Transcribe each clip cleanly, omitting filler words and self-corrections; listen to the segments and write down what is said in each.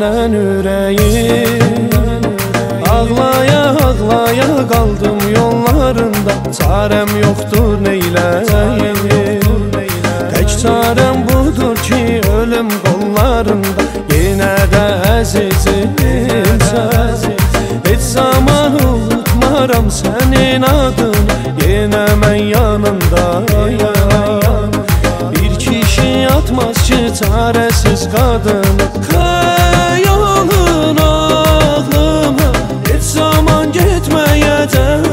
səndən ürəyim. Ağlaya ağlaya qaldım yollarında, çarəm yoxdur neyləyim. Tək çarəm budur ki ölüm qollarında, yenə də əzizimsən. Heç zaman unutmaram sənin adını, yenə mən yanındayam. Bir kişi atmaz ki çarəsiz qadını, xəyalın ağlıma heç zaman getməyəcək.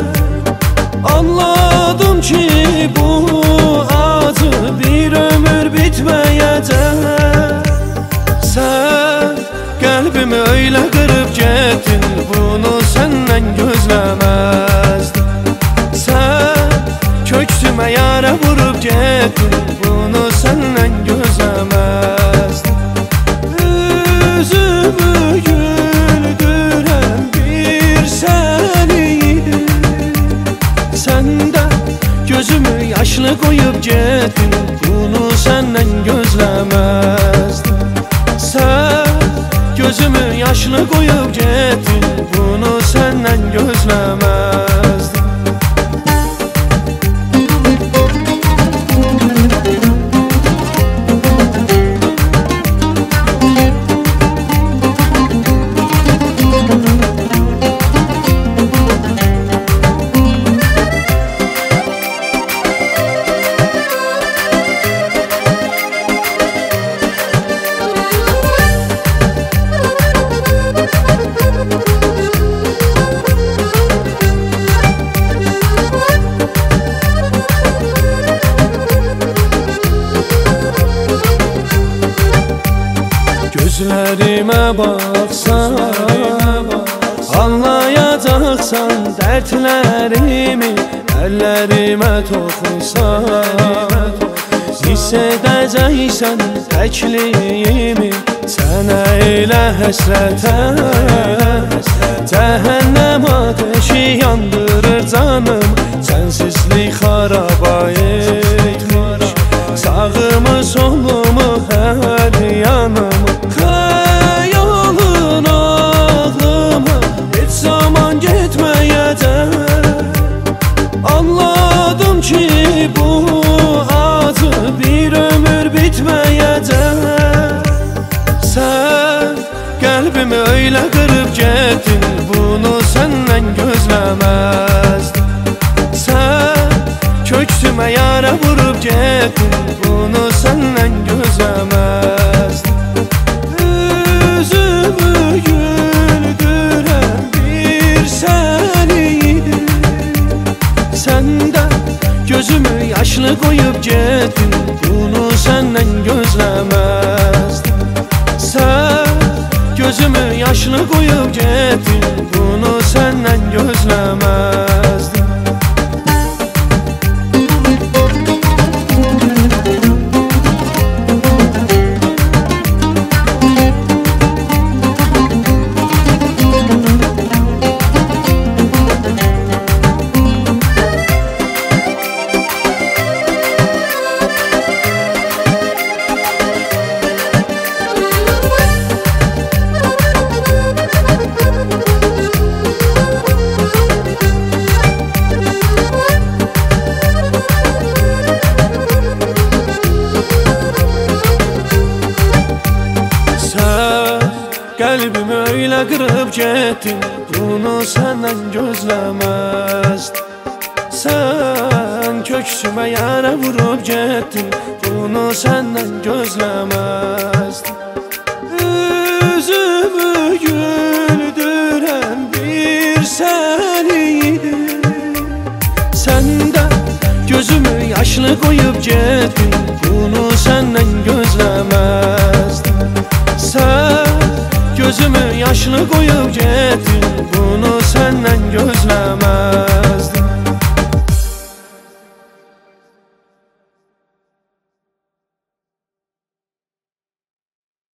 Anladım ki bu acı bir ömür bitməyəcək. Sən qəlbimi öylə qırıb getdin, bunu səndən gözləməzdim. Sən köksümə yara vurub getdin, bunu səndən gözləməzdim. Üzümü güldürən bir sən idin, sən də gözümü yaşlı qoyub getdin, bunu səndən gözləməzdim. Sən gözümü yaşlı qoyub getdin, bunu səndən gözləməzdim. Gözlərimə baxsan, anlayacaqsan dərdlərimi. Əllərimə toxunsan, hiss edəcəksən təkliyimi. Sənə elə həsrətən cəhənnəm ateşi yandırır canım. Sənsizlik xaraba etmiş sağımı solumu hər yanımı. Xəyalın ağlıma heç zaman getməyəcək. Anladım ki bu acı bir ömür bitməyəcək. Sən qəlbimi öylə qırıb getdin, bunu səndən gözləməzdim. Sən köksümə yara vurub getdin, bunu səndən gözləməzdim. Üzümü güldürən bir sən idin, sən də gözümü yaşlı qoyub getdin, bunu səndən gözləməzdim. Sən gözümü yaşlı qoyub getdin, bunu səndən gözləməzdim. Qəlbimi öylə qırıb getdin, bunu səndən gözləməzdim. Sən köksümə yara vurub getdin, bunu səndən gözləməzdim. Üzümü güldürən bir sən idin, sən də gözümü yaşlı qoyub getdin, bunu səndən gözləməzdim. Sən gözümü yaşlı qoyub getdin, bunu səndən gözləməzdim.